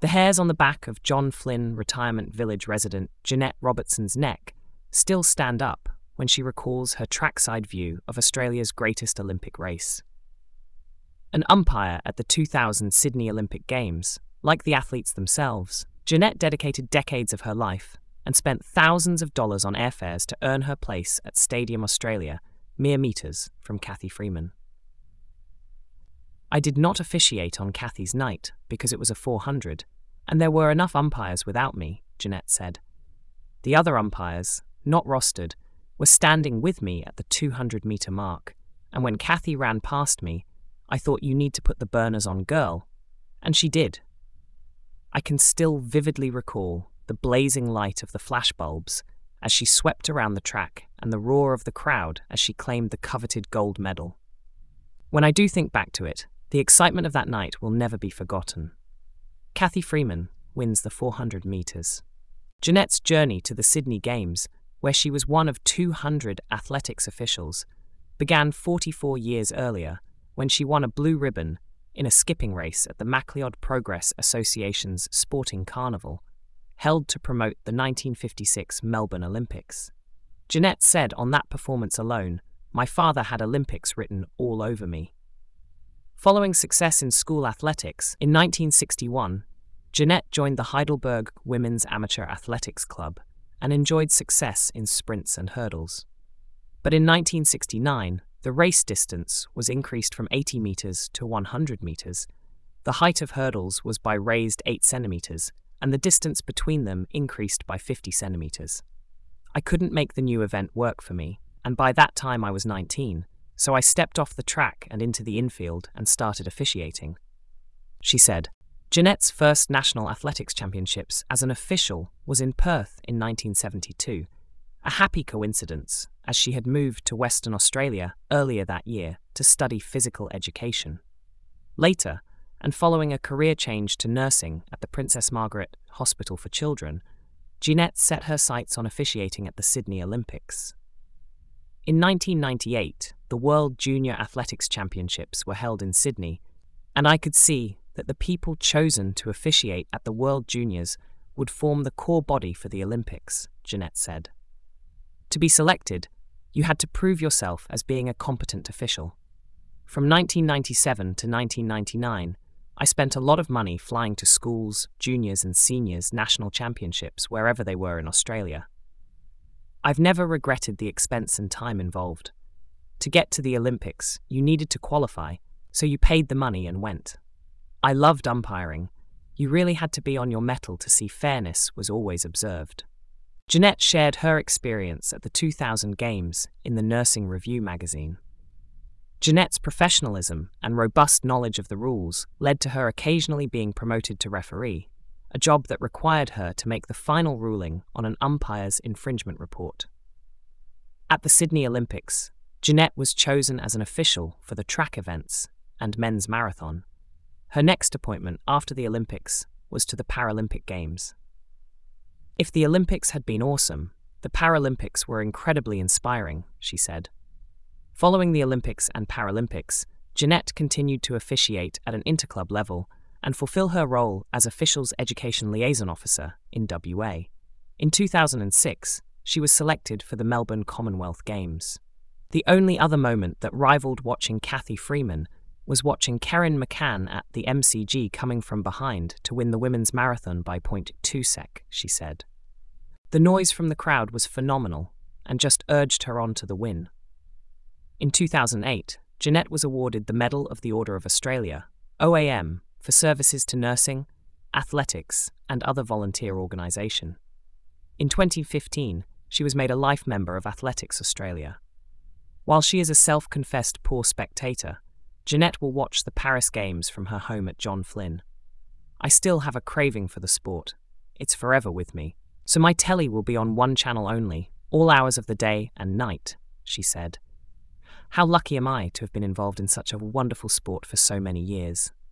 The hairs on the back of John Flynn Retirement Village resident Jeanette Robertson's neck still stand up when she recalls her trackside view of Australia's greatest Olympic race. An umpire at the 2000 Sydney Olympic Games, like the athletes themselves, Jeanette dedicated decades of her life and spent thousands of dollars on airfares to earn her place at Stadium Australia, mere meters from Cathy Freeman. I did not officiate on Cathy's night because it was a 400, and there were enough umpires without me, Jeanette said. The other umpires, not rostered, were standing with me at the 200-meter mark, and when Cathy ran past me, I thought, you need to put the burners on, girl, and she did. I can still vividly recall the blazing light of the flashbulbs as she swept around the track and the roar of the crowd as she claimed the coveted gold medal. When I do think back to it, the excitement of that night will never be forgotten. Cathy Freeman wins the 400 meters. Jeanette's journey to the Sydney Games, where she was one of 200 athletics officials, began 44 years earlier when she won a blue ribbon in a skipping race at the MacLeod Progress Association's Sporting Carnival, held to promote the 1956 Melbourne Olympics. Jeanette said on that performance alone, "My father had Olympics written all over me." Following success in school athletics, in 1961, Jeanette joined the Heidelberg Women's Amateur Athletics Club and enjoyed success in sprints and hurdles. But in 1969, the race distance was increased from 80 meters to 100 meters. The height of hurdles was by raised 8 centimeters, and the distance between them increased by 50 centimeters. I couldn't make the new event work for me, and by that time I was 19, so I stepped off the track and into the infield and started officiating. She said, Jeanette's first National Athletics Championships as an official was in Perth in 1972, a happy coincidence as she had moved to Western Australia earlier that year to study physical education. Later, and following a career change to nursing at the Princess Margaret Hospital for Children, Jeanette set her sights on officiating at the Sydney Olympics. In 1998, the World Junior Athletics Championships were held in Sydney, and I could see that the people chosen to officiate at the World Juniors would form the core body for the Olympics, Jeanette said. To be selected, you had to prove yourself as being a competent official. From 1997 to 1999, I spent a lot of money flying to schools, juniors and seniors national championships wherever they were in Australia. I've never regretted the expense and time involved. To get to the Olympics, you needed to qualify, so you paid the money and went. I loved umpiring. You really had to be on your mettle to see fairness was always observed. Jeanette shared her experience at the 2000 Games in the Nursing Review magazine. Jeanette's professionalism and robust knowledge of the rules led to her occasionally being promoted to referee, a job that required her to make the final ruling on an umpire's infringement report. At the Sydney Olympics, Jeanette was chosen as an official for the track events and men's marathon. Her next appointment after the Olympics was to the Paralympic Games. If the Olympics had been awesome, the Paralympics were incredibly inspiring, she said. Following the Olympics and Paralympics, Jeanette continued to officiate at an interclub level and fulfill her role as Officials Education Liaison Officer in WA. In 2006, she was selected for the Melbourne Commonwealth Games. The only other moment that rivaled watching Cathy Freeman was watching Kerrin McCann at the MCG coming from behind to win the women's marathon by 0.2 sec, she said. The noise from the crowd was phenomenal and just urged her on to the win. In 2008, Jeanette was awarded the Medal of the Order of Australia, OAM, for services to nursing, athletics, and other volunteer organisation. In 2015, she was made a life member of Athletics Australia. While she is a self-confessed poor spectator, Jeanette will watch the Paris Games from her home at John Flynn. I still have a craving for the sport. It's forever with me. So my telly will be on one channel only, all hours of the day and night, she said. How lucky am I to have been involved in such a wonderful sport for so many years.